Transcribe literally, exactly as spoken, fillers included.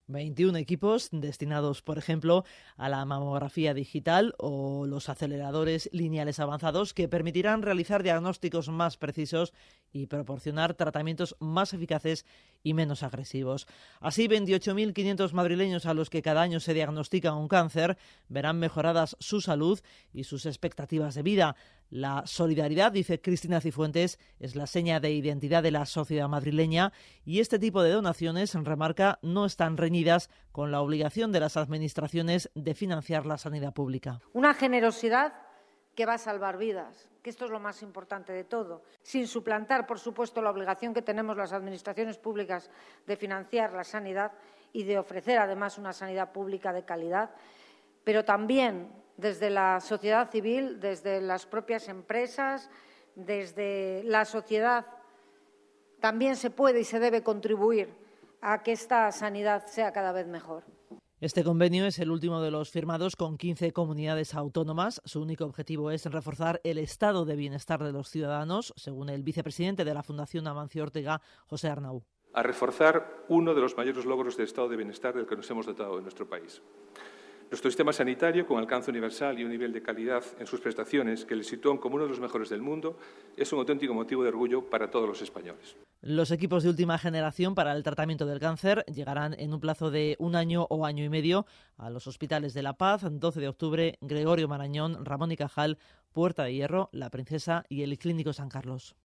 veintiún equipos destinados, por ejemplo, a la mamografía digital o los aceleradores lineales avanzados que permitirán realizar diagnósticos más precisos y proporcionar tratamientos más eficaces y menos agresivos. Así, veintiocho mil quinientos madrileños a los que cada año se diagnostica un cáncer verán mejoradas su salud y sus expectativas de vida. La solidaridad, dice Cristina Cifuentes, es la seña de identidad de la sociedad madrileña y este tipo de donaciones, remarca, no están reñidas con la obligación de las administraciones de financiar la sanidad pública. Una generosidad que va a salvar vidas, que esto es lo más importante de todo, sin suplantar, por supuesto, la obligación que tenemos las administraciones públicas de financiar la sanidad y de ofrecer, además, una sanidad pública de calidad, pero también desde la sociedad civil, desde las propias empresas, desde la sociedad, también se puede y se debe contribuir a que esta sanidad sea cada vez mejor. Este convenio es el último de los firmados con quince comunidades autónomas. Su único objetivo es reforzar el estado de bienestar de los ciudadanos, según el vicepresidente de la Fundación Amancio Ortega, José Arnau. A reforzar uno de los mayores logros del estado de bienestar del que nos hemos dotado en nuestro país. Nuestro sistema sanitario, con alcance universal y un nivel de calidad en sus prestaciones que le sitúan como uno de los mejores del mundo, es un auténtico motivo de orgullo para todos los españoles. Los equipos de última generación para el tratamiento del cáncer llegarán en un plazo de un año o año y medio a los hospitales de La Paz, doce de octubre, Gregorio Marañón, Ramón y Cajal, Puerta de Hierro, La Princesa y el Clínico San Carlos.